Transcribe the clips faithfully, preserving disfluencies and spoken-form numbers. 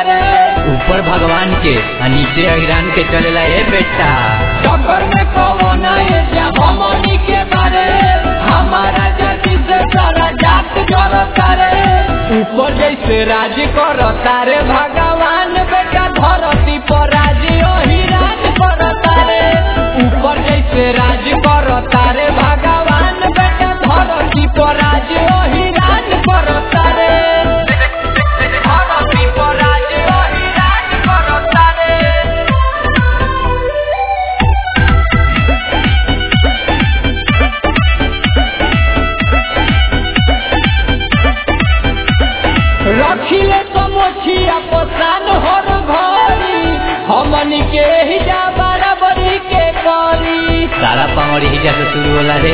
रे। ऊपर भगवान के नीचे अहिरान के चलेला ए बेटा। टक्कर में कौन है जब हमनी के बारे, हमारा जाति से सारा जात जरता रे। ऊपर जैसे राज करता रे भगवान, बेटा धरती पर राज अहिरान करता रे। ऊपर जैसे राज करता रे भगवान, बेटा धरती पर राज अहिरान करता रे। धरती पर राज अहिरान करता रे। रखिले समोछिया पसान हर घरी, हमनी के हिजा बराबरी के करी। सारा पावर हिजा से शुरू होला रे।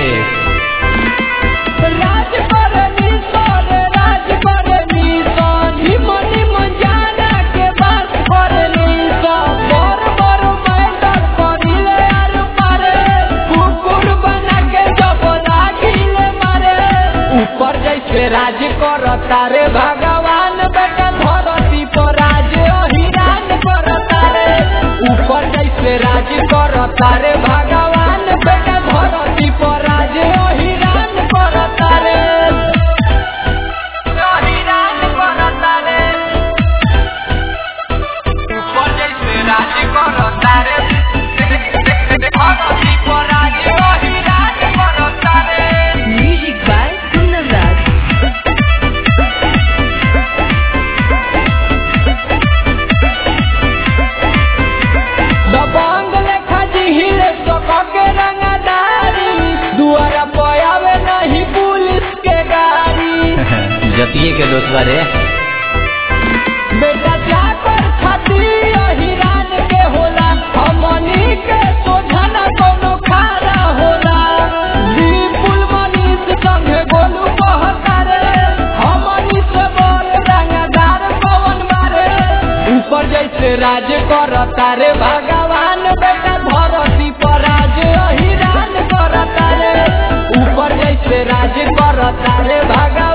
राज करे मिशन, राज करे मिशन, हिमनी मंजाना के बात करे मिशन। बर बर मैटर करिले आर पारे, कुकुर बना के जब लागिले मारे। ऊपर जैसे राज करता रे भगवान, बेटा धरती पर राज अहिरान करता रे। ऊपर जैसे राज करता रे भगवान, बेटा धरती पर राज अहिरान करता रे। अहिरान करता रे। ऊपर जैसे राज करता रे, धरती पर राज अहिरान करता रे। Music by Kunal Raj. दबंग लेखा जिहिले सका के रंगदारी, दुआरा पे आवे नहीं पुलिस के गाड़ी। जतिये के दोस्त रे। बेटा जाकर छाती अहिरान के होला, हमनी के सोझना कोनो खारा होला। विपुल मनीष संगे गोलू कहता रे, हमनी से बोल रंगदार पवन मारे। ऊपर जैसे राज करता रे भगवान, बेटा धरती पर राज अहिरान करता रे। ऊपर जैसे राज करता रे भगवान।